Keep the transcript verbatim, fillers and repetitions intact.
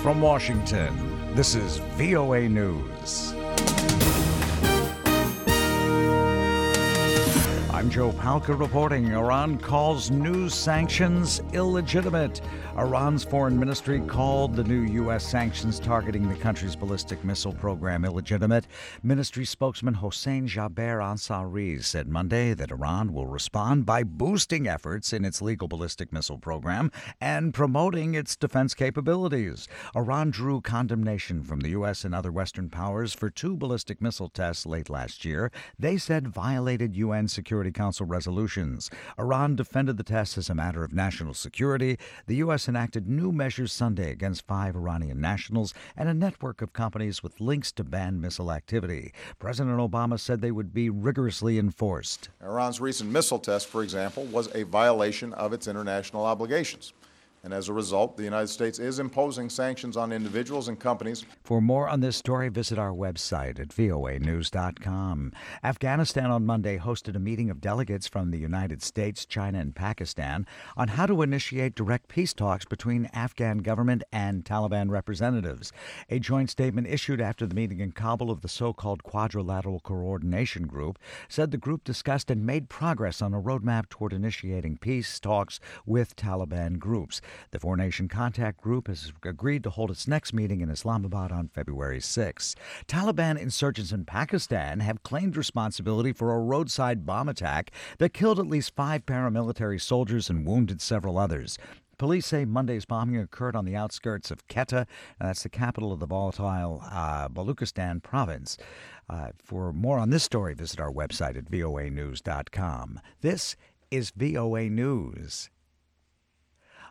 From Washington, this is V O A News. I'm Joe Palca reporting. Iran calls new sanctions illegitimate. Iran's foreign ministry called the new U S sanctions targeting the country's ballistic missile program illegitimate. Ministry spokesman Hossein Jaber Ansari said Monday that Iran will respond by boosting efforts in its legal ballistic missile program and promoting its defense capabilities. Iran drew condemnation from the U S and other Western powers for two ballistic missile tests late last year they said violated U N Security Council resolutions. Iran defended the tests as a matter of national security. The U S enacted new measures Sunday against five Iranian nationals and a network of companies with links to banned missile activity. President Obama said they would be rigorously enforced. Iran's recent missile test, for example, was a violation of its international obligations. And as a result, the United States is imposing sanctions on individuals and companies. For more on this story, visit our website at V O A news dot com. Afghanistan on Monday hosted a meeting of delegates from the United States, China, and Pakistan on how to initiate direct peace talks between Afghan government and Taliban representatives. A joint statement issued after the meeting in Kabul of the so-called Quadrilateral Coordination Group said the group discussed and made progress on a roadmap toward initiating peace talks with Taliban groups. The four-nation contact group has agreed to hold its next meeting in Islamabad on February sixth. Taliban insurgents in Pakistan have claimed responsibility for a roadside bomb attack that killed at least five paramilitary soldiers and wounded several others. Police say Monday's bombing occurred on the outskirts of Quetta, and that's the capital of the volatile uh, Baluchistan province. Uh, for more on this story, visit our website at V O A news dot com. This is V O A News.